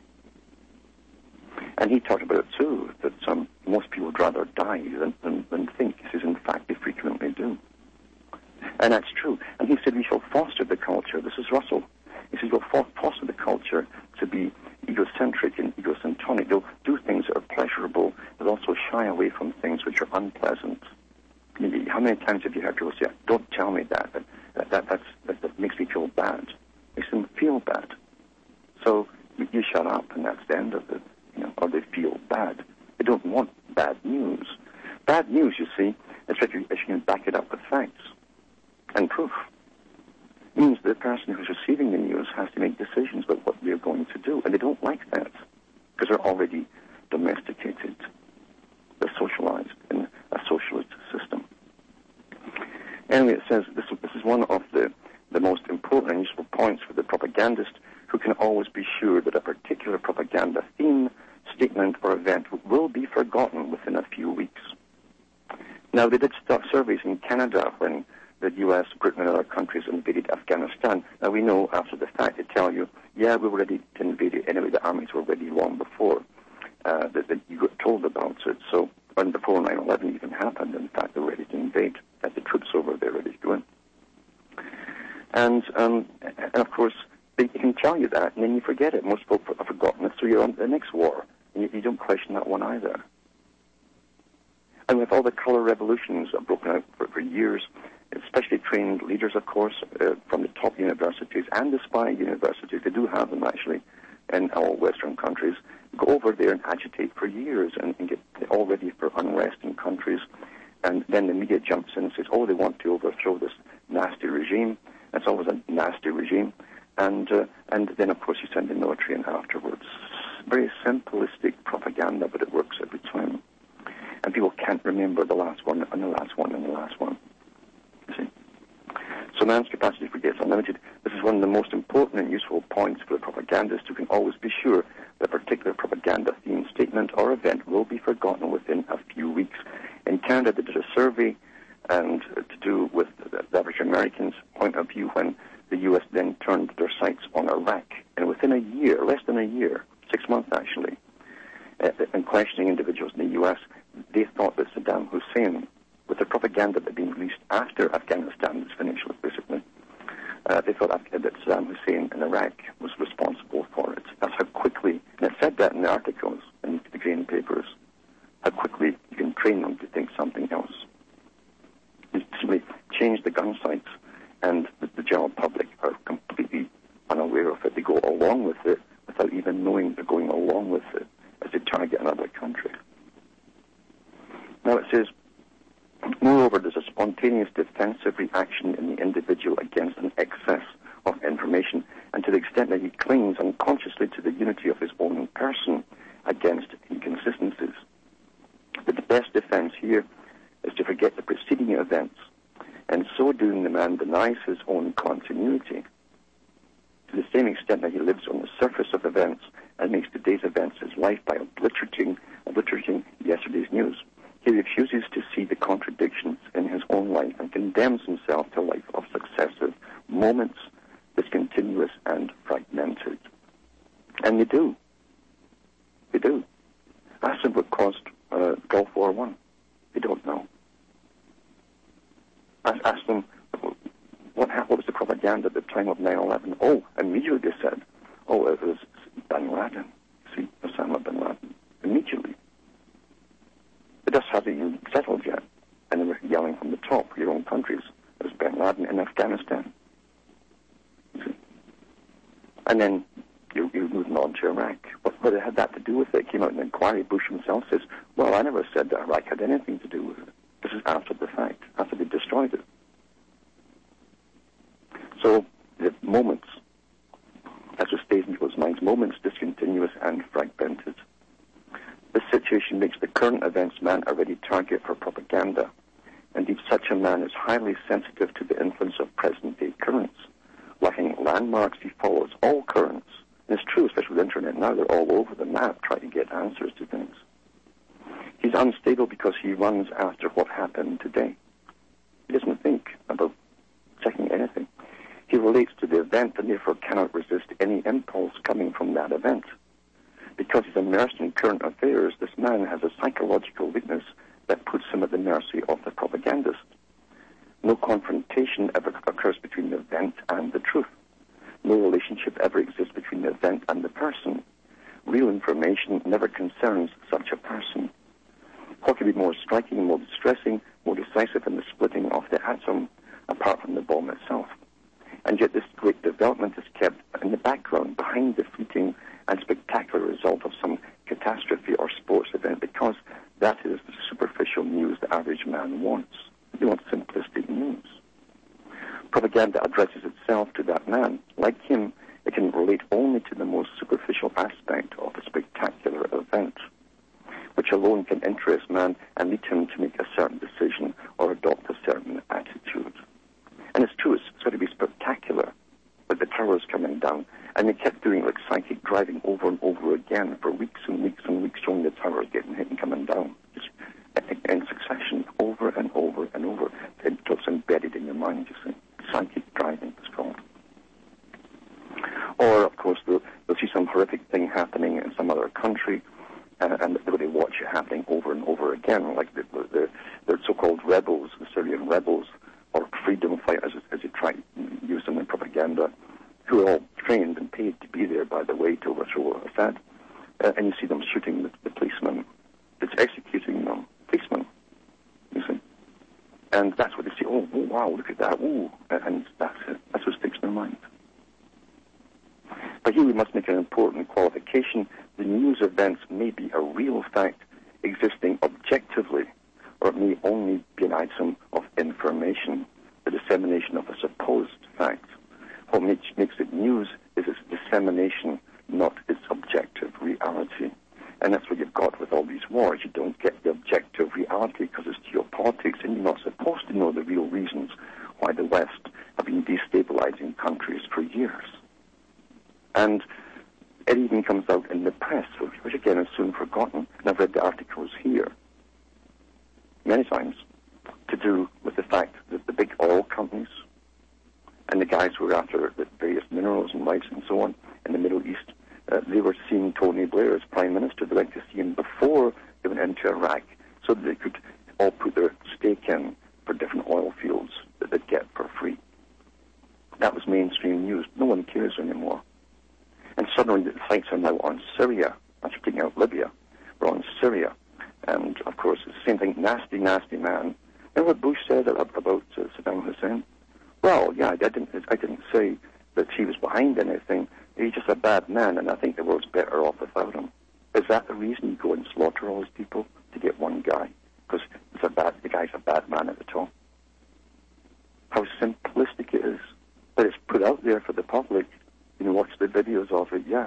And he talked about it, too, that most people would rather die than think. He says, in fact, they frequently do. And that's true. And he said, we shall foster the culture. This is Russell. He says, we'll foster the culture to be egocentric and egocentric. They'll do things that are pleasurable, but also shy away from things which are unpleasant. Maybe, how many times have you heard people say, don't tell me that. That makes me feel bad. Makes them feel bad. So you shut up, and that's the end of it. Or they feel bad. They don't want bad news. Bad news, you see, especially if you can back it up with facts and proof, means the person who's receiving the news has to make decisions about what they're going to do. And they don't like that because they're already domesticated. They're socialized in a socialist system. Anyway, it says this is one of the most important and useful points for the propagandist who can always be sure that a particular propaganda theme, statement, or event will be forgotten within a few weeks. Now, they did start surveys in Canada when the U.S., Britain, and other countries invaded Afghanistan. Now, we know after the fact, they tell you, yeah, we were ready to invade it anyway. The armies were ready long before that you got told about it. So, when before 9/11 even happened, in fact, they were ready to invade. Had the troops over there ready to go in. And of course, they can tell you that, and then you forget it. Most people have forgotten it, so you're on to the next war, and you don't question that one either. And with all the color revolutions that have broken out for years, especially trained leaders, of course, from the top universities and the spy universities, they do have them actually in all Western countries, go over there and agitate for years and get all ready for unrest in countries. And then the media jumps in and says, oh, they want to overthrow this nasty regime. It's always a nasty regime. And then, of course, you send the military in afterwards. Very simplistic propaganda, but it works every time. And people can't remember the last one, and the last one, and the last one. You see? So man's capacity to forget is unlimited. This is one of the most important and useful points for the propagandist who can always be sure that a particular propaganda theme, statement, or event will be forgotten within a few weeks. In Canada, they did a survey and to do with the average American's point of view when the U.S. then turned their sights on Iraq. And within a year, less than a year, 6 months actually, in questioning individuals in the U.S., they thought that Saddam Hussein, with the propaganda that had been released after Afghanistan was finished, basically, they thought that Saddam Hussein in Iraq was responsible for it. That's how quickly, and it said that in the articles, in the grain papers, how quickly you can train them to think something else. You simply change the gun sights, and the general public are completely unaware of it. They go along with it without even knowing they're going along with it as they target another country. Now it says, moreover, there's a spontaneous defensive reaction in the individual against an excess of information, and to the extent that he clings unconsciously to the unity of his own person against inconsistencies. But the best defense here is to forget the preceding events, and so doing the man denies his own continuity to the same extent that he lives on the surface of events and makes today's events his life by obliterating yesterday's news. He refuses to see the contradictions in his own life and condemns himself to a life of successive moments, discontinuous and fragmented. And they do. They do. Ask them what caused Gulf War I. They don't know. Ask them what was the propaganda at the time of 9/11. Oh, immediately they said, oh, it was bin Laden. See, Osama bin Laden. Immediately. It just hasn't even settled yet. And they were yelling from the top, your own countries. It was bin Laden in Afghanistan. See? And then you're moving on to Iraq. What had that to do with it? It came out in an inquiry. Bush himself says, well, I never said that Iraq had anything to do with it. This is after the fact, after they destroyed it. So the moments, as we moments discontinuous and fragmented. This situation makes the current events man a ready target for propaganda. Indeed, such a man is highly sensitive to the influence of present-day currents. Lacking landmarks, he follows all currents. And it's true, especially with the internet now, they're all over the map trying to get answers to things. He's unstable because he runs after what happened today. He doesn't think about checking anything. He relates to the event and therefore cannot resist any impulse coming from that event. Because he's immersed in current affairs, this man has a psychological weakness that puts him at the mercy of the propagandist. No confrontation ever occurs between the event and the truth. No relationship ever exists between the event and the person. Real information never concerns such a person. What could be more striking, more distressing, more decisive in the splitting of the atom, apart from the bomb itself? And yet this great development is kept in the background, behind the fleeting and spectacular result of some catastrophe or sports event, because that is the superficial news the average man wants. He wants simplistic news. Propaganda addresses itself to that man. Like him, it can relate only to the most superficial aspect of a spectacular event, which alone can interest man and lead him to make a certain decision or adopt a certain attitude. And it's true, it's got to be spectacular, like the towers coming down. And they kept doing like psychic driving over and over again for weeks and weeks and weeks, showing the towers getting hit and coming down. Just in succession, over and over and over, until it's embedded in your mind, you see. Psychic driving, it's called. Or, of course, they'll see some horrific thing happening in some other country, and they watch it happening over and over again, like the so-called rebels, the Syrian rebels, or freedom fighters, as you try to use them in propaganda, who are all trained and paid to be there, by the way, to overthrow Assad. And you see them shooting the policemen. It's executing them, policemen, you see. And that's what they say, oh wow, look at that, ooh, and that's it. That's what sticks in their mind. But here we must make an important qualification. The news events may be a real fact existing objectively, or it may only be an item of information, the dissemination of a supposed fact. What makes it news is its dissemination, not its objective reality. And that's what you've got with all these wars. You don't get the objective reality because it's geopolitics, and you're not supposed to know the real reasons why the West have been destabilizing countries for years. And it even comes out in the press, which again is soon forgotten. And I've read the articles here many times to do with the fact that the big oil companies and the guys who were after the various minerals and rights and so on in the Middle East, they were seeing Tony Blair as Prime Minister. They went to see him before they went into Iraq so that they could all put their stake in for different oil fields that they'd get for free. That was mainstream news. No one cares anymore. And suddenly the sights are now on Syria. After taking out Libya, we're on Syria. And, of course, it's the same thing, nasty, nasty man. Remember what Bush said about Saddam Hussein? Well, yeah, I didn't say that he was behind anything. He's just a bad man, and I think the world's better off without him. Is that the reason you go and slaughter all these people? To get one guy? Because the guy's a bad man at the top. How simplistic it is. But it's put out there for the public. You know, watch the videos of it, yeah.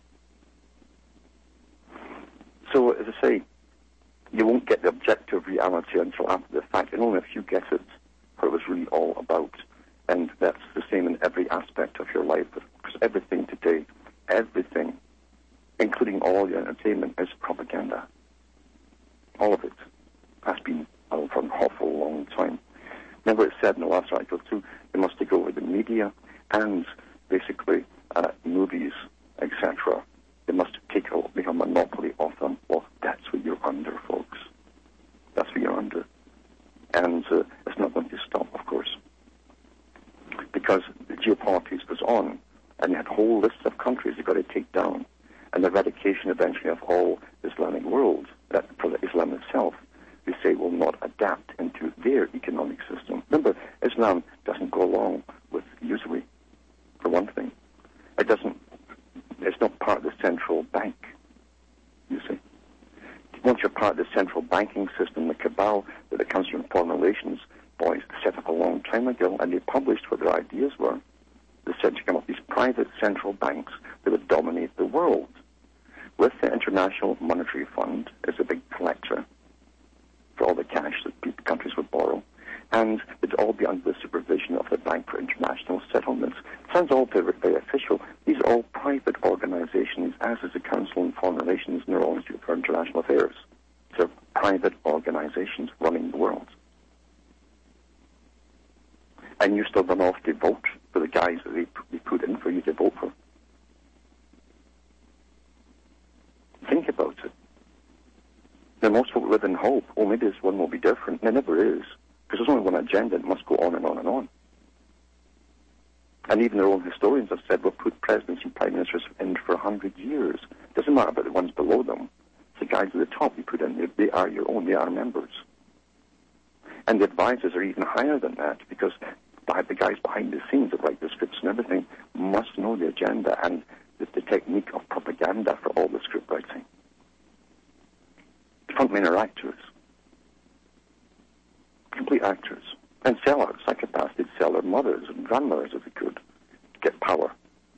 So, as I say, you won't get the objective reality until after the fact, and only a few get it, what it was really all about. And that's the same in every aspect of your life, because everything today, everything, including all your entertainment, is propaganda. All of it has been for an awful long time. Remember it said in the last article too, they must take over the media and basically movies, etc. They must make a monopoly of them. Well, that's what you're under, folks. That's what you're under. And it's not going to stop, of course. Because the geopolitics goes on, and you had whole lists of countries you've got to take down, and the eradication eventually of all Islamic world, for Islam itself, they say will not adapt into their economic system. Remember, Islam doesn't go along with usury, for one thing. It's not part of the central bank, you see. Once you're part of the central banking system, the cabal that comes from foreign relations boys set up a long time ago, and they published what their ideas were. They said to come up these private central banks that would dominate the world. With the International Monetary Fund as a big collector for all the cash that countries would borrow, and it'd all be under the supervision of the Bank for International Settlements. Sounds all very, very official. These are all private organizations, as is the Council on Foreign Relations and the Royal Institute for International Affairs. They're private organizations running the world. And you still run off to vote for the guys that they put in for you to vote for. Think about it. Now, most people live in hope. Oh, maybe this one will be different. And it never is. Because there's only one agenda. It must go on and on and on. And even their own historians have said, we'll put presidents and prime ministers in for 100 years. It doesn't matter about the ones below them. It's the guys at the top you put in. They are your own. They are members. And the advisors are even higher than that, because the guys behind the scenes that write the scripts and everything must know the agenda and the technique of propaganda for all the script writing. The front men are actors. Complete actors. And sellers, psychopaths, they'd sell their mothers and grandmothers if they could to get power.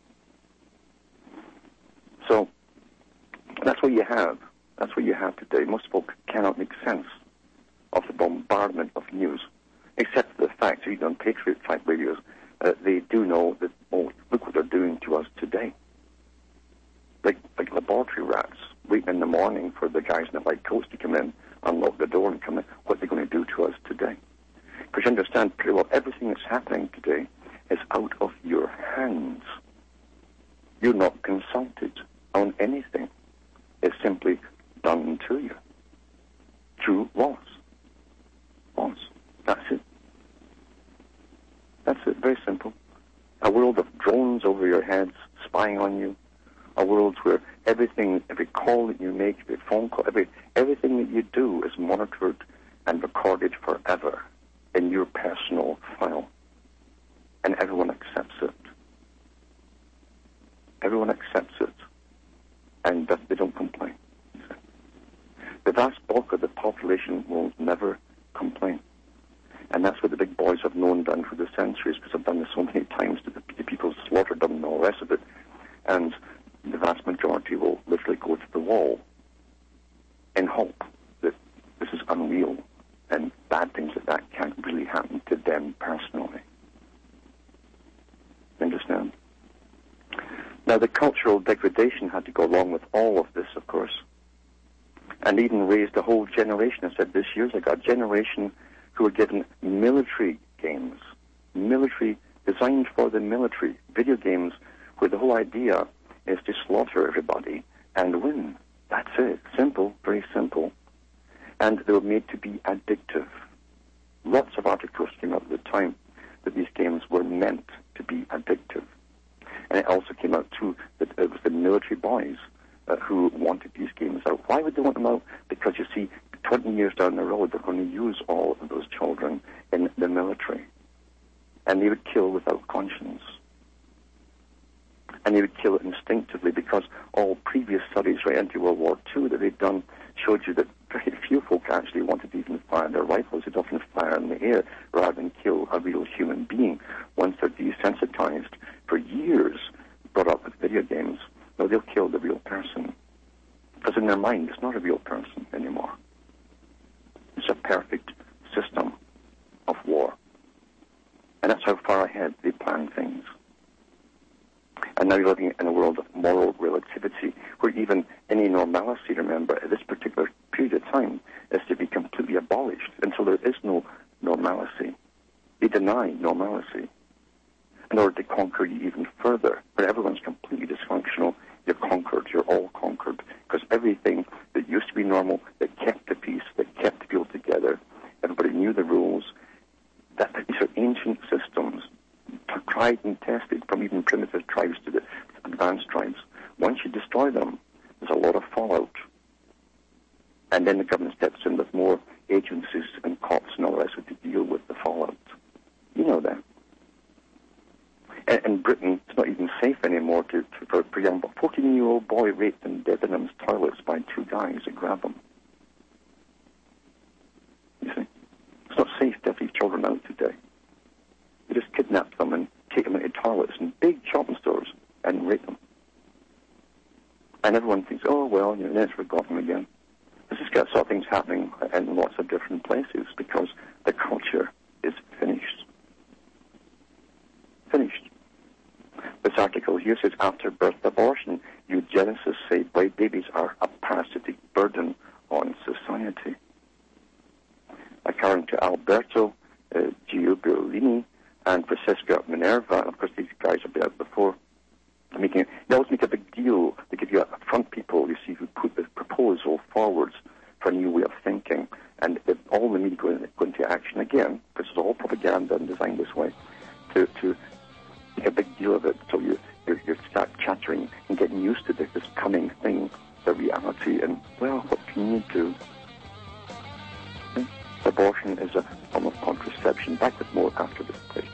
So that's what you have. That's what you have today. Most folk cannot make sense of the bombardment of news, except for the fact that even on Patriot-type radios, they do know that, oh, look what they're doing to us today. Like laboratory rats, waiting in the morning for the guys in the white coats to come in, unlock the door and come in. What are they going to do to us today? Because you understand pretty well everything that's happening today is out of your hands. You're not consulted on anything. It's simply done to you through laws. Laws. That's it. That's it. Very simple. A world of drones over your heads spying on you. A world where everything, every call that you make, every phone call, everything that you do is monitored and recorded forever in your personal file. And everyone accepts it. Everyone accepts it. And they don't complain. The vast bulk of the population will never complain. And that's what the big boys have known done for the centuries, because I've done this so many times to the people slaughtered them and all the rest of it. And the vast majority will literally go to the wall in hope that this is unreal and bad things like that can't really happen to them personally. Understand? Now, the cultural degradation had to go along with all of this, of course, and even raised a whole generation. I said this years ago, a generation who were given military games, military, designed for the military, video games where the whole idea is to slaughter everybody and win. That's it. Simple, very simple. And they were made to be addictive. Lots of articles came out at the time that these games were meant to be addictive. And it also came out, too, that it was the military boys who wanted these games out. Why would they want them out? Because, you see, 20 years down the road, they're going to use all of those children in the military. And they would kill without conscience. And they would kill it instinctively, because all previous studies right into World War II that they'd done showed you that very few folk actually wanted to even fire their rifles. They'd often fire in the air rather than kill a real human being. Once they're desensitized for years, brought up with video games, no, they'll kill the real person. Because in their mind, it's not a real person anymore. It's a perfect system of war. And that's how far ahead they plan things. And now you're living in a world of moral relativity, where even any normalcy, remember, at this particular period of time, is to be completely abolished until there is no normalcy. They deny normalcy in order to conquer you even further. When everyone's completely dysfunctional, you're conquered, you're all conquered, because everything that used to be normal, that kept the peace, that kept the people together, everybody knew the rules, these are ancient systems, tried and tested, from even primitive tribes to the advanced tribes. Once you destroy them, there's a lot of fallout. And then the government steps in with more agencies and cops and all the rest of it to deal with the fallout. You know that. In Britain, it's not even safe anymore for a young 14-year-old boy raped in Debenhams toilets by two guys that grab him. You see? It's not safe to have these children out today. They just kidnap them and take them into toilets in big shopping stores and rape them. And everyone thinks, oh, well, you know, let's forgotten again. This is sort of things happening in lots of different places because the culture is finished. Finished. This article here says, after birth abortion, eugenicists say white babies are a parasitic burden on society. According to Alberto Giubilini and Francesca Minerva, and of course these guys have been out before, they always make a big deal. They give you front people, you see, who put the proposal forwards for a new way of thinking. And if all the media go into action again, because it's all propaganda and designed this way, to make a big deal of it, so you start chattering and getting used to this coming thing, the reality, and, well, what can you do? Okay? Abortion is a form of contraception. Back with more after this break.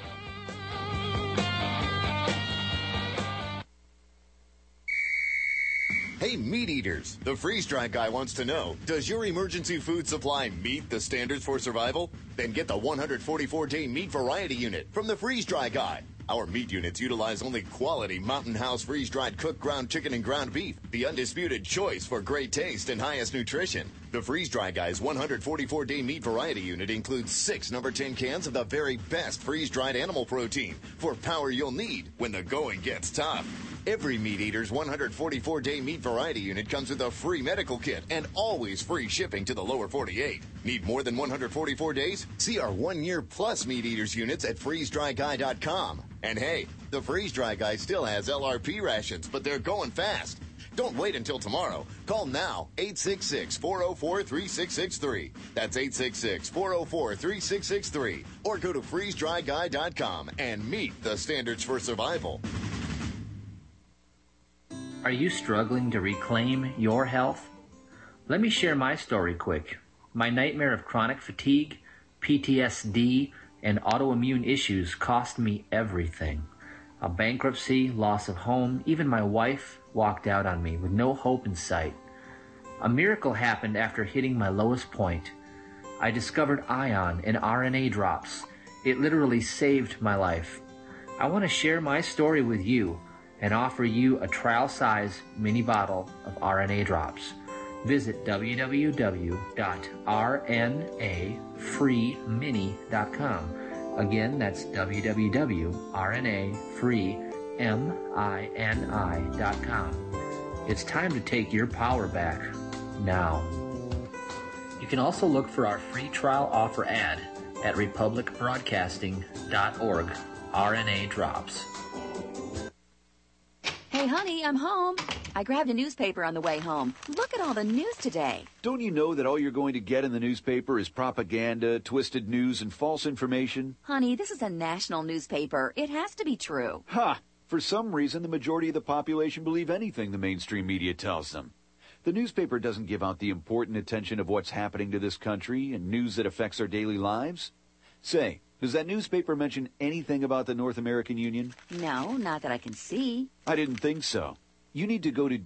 Hey, meat eaters, the freeze-dry guy wants to know, does your emergency food supply meet the standards for survival? Then get the 144-day meat variety unit from the freeze-dry guy. Our meat units utilize only quality Mountain House freeze-dried cooked ground chicken and ground beef, the undisputed choice for great taste and highest nutrition. The Freeze-Dry Guy's 144-day meat variety unit includes 6 number 10 cans of the very best freeze-dried animal protein for power you'll need when the going gets tough. Every Meat Eater's 144-day meat variety unit comes with a free medical kit and always free shipping to the lower 48. Need more than 144 days? See our 1-year plus Meat Eaters units at freezedryguy.com. And hey, the Freeze-Dry Guy still has LRP rations, but they're going fast. Don't wait until tomorrow. Call now, 866-404-3663. That's 866-404-3663. Or go to freezedryguy.com and meet the standards for survival. Are you struggling to reclaim your health? Let me share my story quick. My nightmare of chronic fatigue, PTSD, and autoimmune issues cost me everything. A bankruptcy, loss of home, even my wife walked out on me with no hope in sight. A miracle happened after hitting my lowest point. I discovered Ion and RNA drops. It literally saved my life. I want to share my story with you and offer you a trial-size mini bottle of RNA drops. Visit www.rnafreemini.com. Again, that's www.rnafreemini.com. It's time to take your power back now. You can also look for our free trial offer ad at republicbroadcasting.org. RNA Drops. Hey, honey, I'm home. I grabbed a newspaper on the way home. Look at all the news today. Don't you know that all you're going to get in the newspaper is propaganda, twisted news, and false information? Honey, this is a national newspaper. It has to be true. Ha! For some reason, the majority of the population believe anything the mainstream media tells them. The newspaper doesn't give out the important attention of what's happening to this country and news that affects our daily lives. Say, does that newspaper mention anything about the North American Union? No, not that I can see. I didn't think so. You need to go to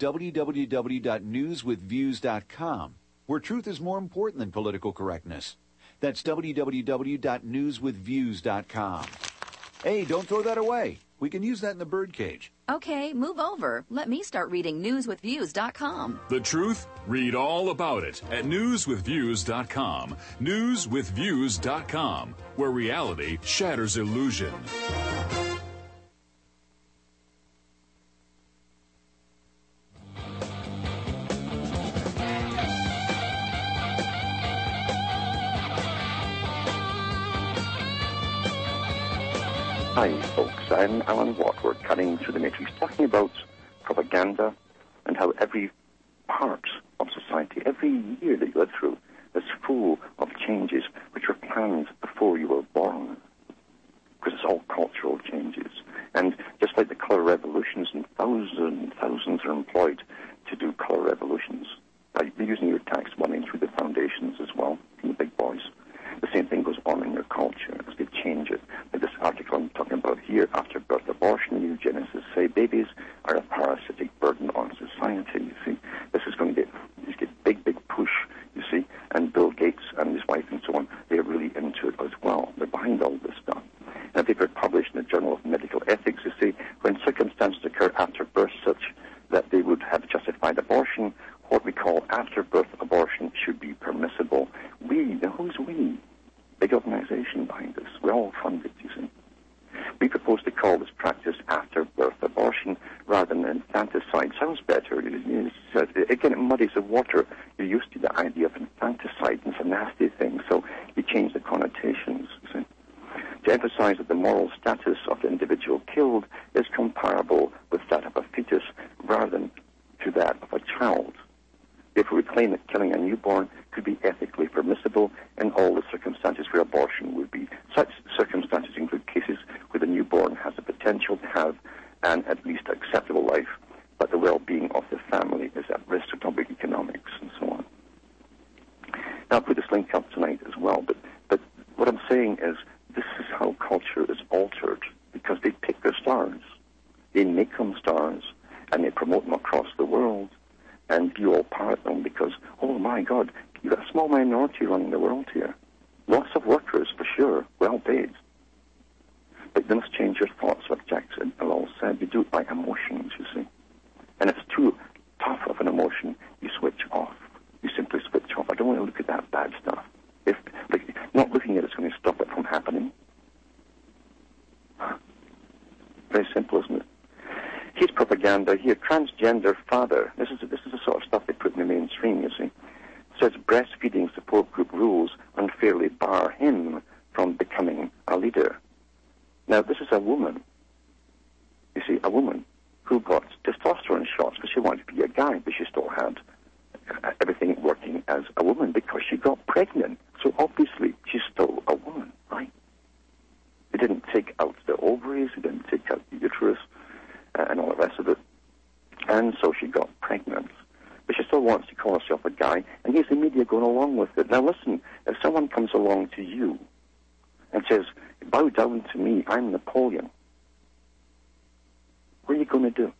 www.newswithviews.com, where truth is more important than political correctness. That's www.newswithviews.com. Hey, don't throw that away. We can use that in the birdcage. Okay, move over. Let me start reading newswithviews.com. The truth? Read all about it at newswithviews.com. Newswithviews.com, where reality shatters illusion. Hi, folks. I'm Alan Watt. We're cutting through the matrix, talking about propaganda and how every part of society, every year that you live through, is full of changes which were planned before you were born. Because it's all cultural changes. And just like the colour revolutions, and thousands are employed to do colour revolutions. Like you're using your tax money through the foundations as well, from the big boys. The same thing goes on in your culture as they change it. Like this article I'm talking about here, after birth abortion, eugenicists say babies are a parasitic burden on society, you see. This is going to get big push, you see, and Bill Gates and his wife and so on, they're really into it as well. They're behind all this stuff. In a paper published in the Journal of Medical Ethics, they say when circumstances occur after birth such that they would have justified a abortion, what we call after-birth abortion, should be permissible. We, now who's we? Big organization behind us. We all fund it, you see. We propose to call this practice after-birth abortion rather than infanticide. Sounds better. Again, it muddies the water. You're used to the idea of infanticide, and it's a nasty thing, so you change the connotations, you see. To emphasize that the moral status of the individual killed is comparable with that of a fetus rather than to that of a child. Therefore, we claim that killing a newborn could be ethically permissible in all the circumstances where abortion would be. Such circumstances include cases where the newborn has the potential to have an at least acceptable life, but the well-being of the family is at risk to public economics and so on. Now, I'll put this link up tonight as well, but what I'm saying is this is how culture is altered, because they pick their stars. They make them stars, and they promote them across the world, and you all parrot them because, oh my God, you've got a small minority running the world here. Lots of workers, for sure, well paid. But you must change your thoughts, like Jackson Hillel said. You do it by emotions, you see. And if it's too tough of an emotion, you switch off. You simply switch off. I don't want to look at that bad stuff. If not looking at it's going to stop it from happening. Very simple, isn't it? Here's propaganda. Here, transgender father. This is the sort of stuff they put in the mainstream, you see. It says breastfeeding support group rules unfairly bar him from becoming a leader. Now, this is a woman. You see, a woman who got testosterone shots because she wanted to be a guy, but she still had everything working as a woman because she got pregnant. So obviously, she's still a woman, right? They didn't take out the ovaries, they didn't take out the uterus, and all the rest of it. And so she got pregnant. But she still wants to call herself a guy, and here's the media going along with it. Now listen, if someone comes along to you and says, bow down to me, I'm Napoleon, what are you going to do?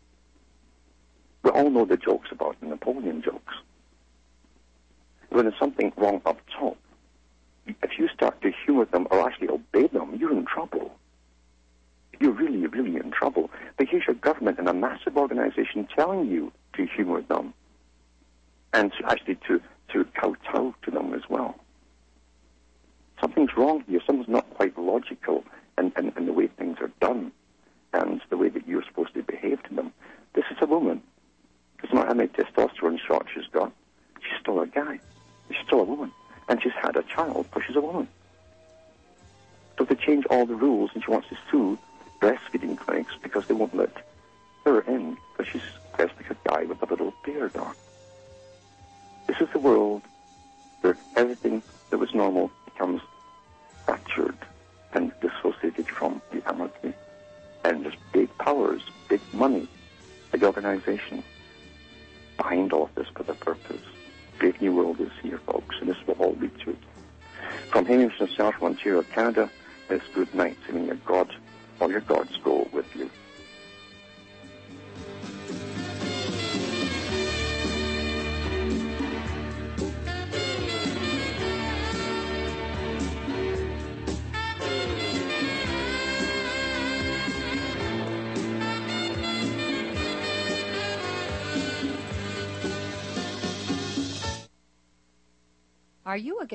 We all know the jokes about the Napoleon jokes. When there's something wrong up top, if you start to humor them or actually obey them, you're in trouble. You're really, really in trouble. But here's your government and a massive organization telling you to humor them and to kowtow to them as well. Something's wrong here. Something's not quite logical in the way things are done and the way that you're supposed to behave to them. This is a woman. Doesn't matter how many testosterone shots she's got. She's still a guy. She's still a woman. And she's had a child because she's a woman. So they change all the rules and she wants to sue breastfeeding clinics because they won't let her in because she's dressed like a guy with a little beard on. This is the world where everything that was normal becomes fractured and dissociated from reality. And there's big powers, big money, big organization behind all of this for the purpose. Great New World is here, folks, and this will all lead to it. From Hamish and South Ontario, Canada, it's good night, and your God, all your gods go with you. Are you a